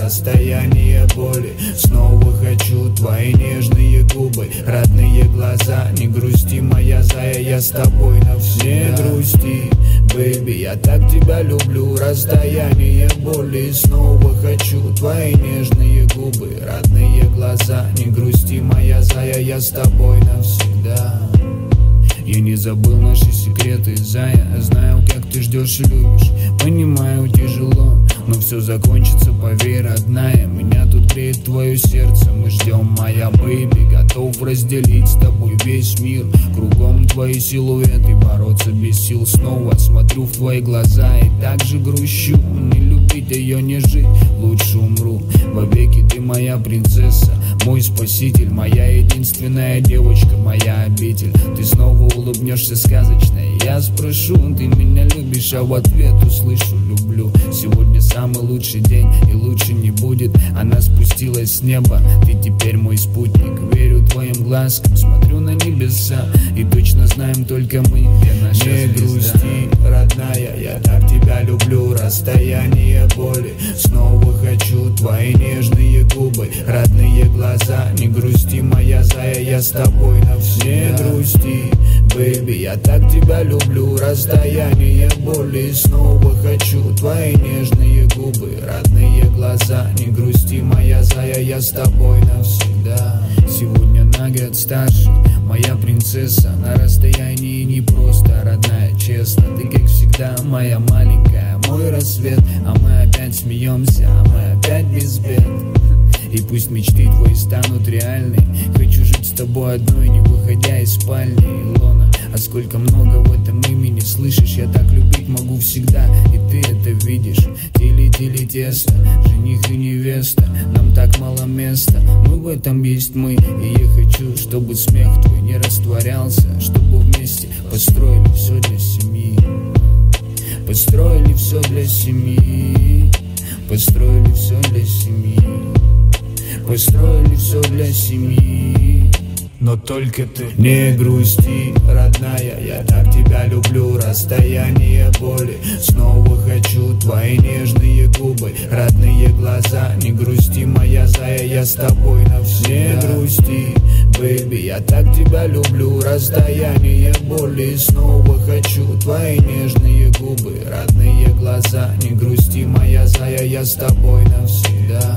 расстояние боли. Снова хочу твои нежные губы, родные глаза. Не грусти, моя зая, я с тобой навсегда. Не грусти, бэйби, я так тебя люблю. Расстояние боли. Снова хочу твои нежные губы, родные глаза. Не грусти, моя зая, я с тобой навсегда. Я не забыл наши секреты, зая. Знаю, как ты ждешь и любишь. Понимаю, тяжело, но все закончится, поверь, родная. Меня тут греет твое сердце. Мы ждем, моя бэйби. Готов разделить с тобой весь мир. Кругом твои силуэты, бороться без сил снова. Смотрю в твои глаза и так же грущу. Не любить ее, не жить, лучше умру. Вовеки ты моя принцесса, мой спаситель, моя единственная девочка, моя обитель. Ты снова улыбнешься сказочно, я спрошу, ты меня любишь, а в ответ услышу: люблю. Сегодня самый лучший день и лучше не будет. Она спустилась с неба, ты теперь мой спутник. Верю твоим глазкам, смотрю на небеса, и точно знаем только мы, где наша звезда. Не грусти, родная, я так тебя люблю. Расстояние боли. Снова хочу твои нежные губы, родные глаза. Не грусти, моя зая, я с тобой навсегда. Не грусти, бэйби, я так тебя люблю. Расстояние боли. Снова хочу твои нежные губы, родные глаза. Не грусти, моя зая, я с тобой навсегда. Сегодня на год старше, моя принцесса. На расстоянии не просто, родная, честно. Ты, как всегда, моя маленькая, мой рассвет. А мы опять смеемся, а мы опять без бед. И пусть мечты твои станут реальной. Хочу жить с тобой одной, не выходя из спальни, Илона. А сколько много в этом имени, слышишь? Я так любить могу всегда, и ты это видишь. Тили-тили тесно, жених и невеста. Нам так мало места, но в этом есть мы. И я хочу, чтобы смех твой не растворялся, чтобы вместе построили все для семьи. Построили все для семьи. Построили все для семьи. Построили все для семьи. Но только ты не грусти, родная, я так тебя люблю. Расстояние боли. Снова хочу твои нежные губы, родные глаза. Не грусти, моя зая, я с тобой навсегда. Не грусти, бэйби, я так тебя люблю. Расстояние боли. Снова хочу твои нежные губы, родные глаза. Не грусти, моя зая, я с тобой навсегда.